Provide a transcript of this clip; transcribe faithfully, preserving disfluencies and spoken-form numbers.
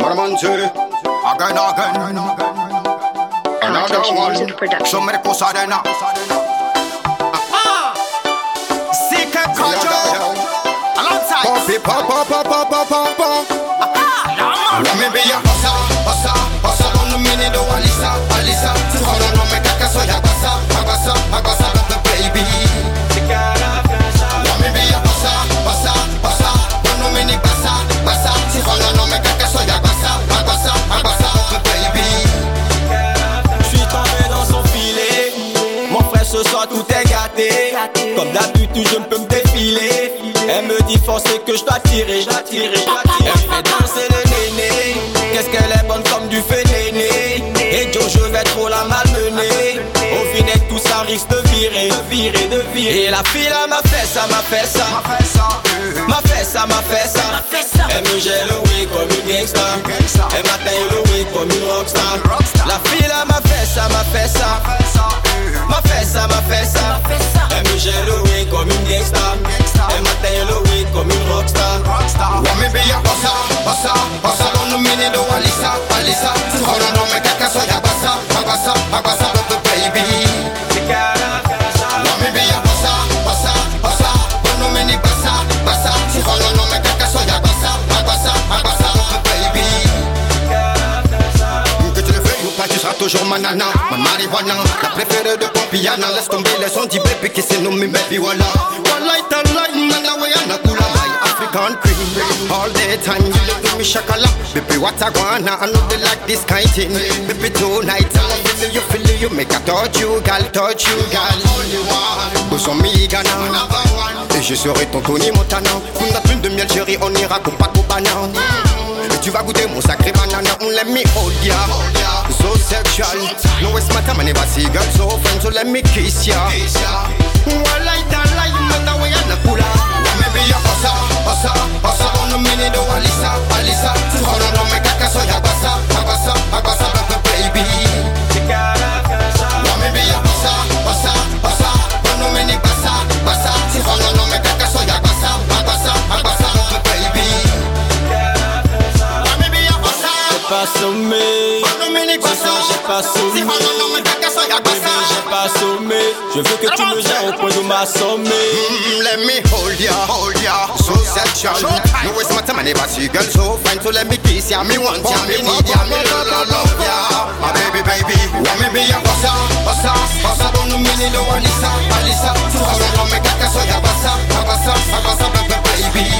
Armanzere, again, again, another one. So many posadena. Ah, Secret Control. Alongside. Poppy, pop, pop, pop, pop, pop, pop, pop. Ah, let me be your bossa, bossa, bossa. Don't mean it, oh Alisa, Alisa. Oh no, no, me caca soy aguasa, aguasa, aguasa, baby. Let me be your bossa, bossa, bossa. Don't mean it, bossa, bossa. Oh no, no, me caca soy aguasa, aguasa, aguasa, baby. J'suis tombé dans son filet. Mon frère ce soir tout est gâté. Comme d'habitude je ne peux me défiler. Elle me dit forcer que je dois tirer, je dois tirer, je dois tirer. Elle fait danser le néné. Qu'est-ce qu'elle est bonne comme du feu néné. Et Joe je vais trop la malmener. Au vinaigre tout ça risque de virer, de virer, de virer. Et la fille là m'a fait ça, m'a fait ça. M'a fait ça, m'a fait ça. Elle me gèle le way comme une gangsta. Elle m'atteint le way comme une rockstar. La fille là m'a fait ça, m'a fait ça. M'a fait ça, m'a fait ça. Elle me gèle le way comme une gangsta. Elle m'atteint le way comme une rockstar. Let me be your bossa, bossa, bossa. Don't mean it, oh Alisa, Alisa. Oh no, no, me caca soy aguasa, aguasa, aguasa, baby. Let me be your bossa, bossa, bossa. Don't mean it, bossa, bossa. Oh no, no, me caca soy aguasa, aguasa, aguasa, baby. Que tu le veuilles ou pas, tu seras toujours ma nana, ma marijuana, la préférée de Pompiana. Laisse tomber les sons du baby qui s'est nommé baby, voilà. Wallah, tallah, nana, wayana, kula. African cream, all the time you look me shakala. Baby, what I wanna, I know they like this kind thing. Baby, tonight I feel you, feel you, make I touch you, gal, touch you, gal. Où sont mes Ghana? Et je serai ton Tony Montana. Pour notre lune de miel chérie, on ira Copacabana. Et tu vas goûter mon sacré banana. On let me hold ya, so sexual. No waste my time, I never see girl so fine. So let me kiss ya. Wallah, tallah, you know the way I na kula. Let me be your bossa, bossa, bossa. Don't mean it, oh Alisa, Alisa. Oh no, no, me caca soy aguasa, aguasa, aguasa, baby. Let me be your bossa, bossa, bossa. Don't mean it, bossa, bossa. Oh no, no, me caca soy aguasa, aguasa, aguasa, baby. Let me be your bossa. J'ai pas sommé. Don't mean it, bossa. J'ai pas sommé. Oh no, no, me caca soy aguasa. J'ai pas sommé. Je veux que tu me gères au point de m'assommer. Mm, let me hold ya, hold ya, so sexual. No waste my time, I never see girl so fine. So let me kiss ya, me want ya, me need ya, me love, love ya. My baby, baby, let me be your bossa, bossa, bossa. Don't mean it, no Alisa, Alisa. Oh no, no, me caca soy aguasa, aguasa, aguasa, baby.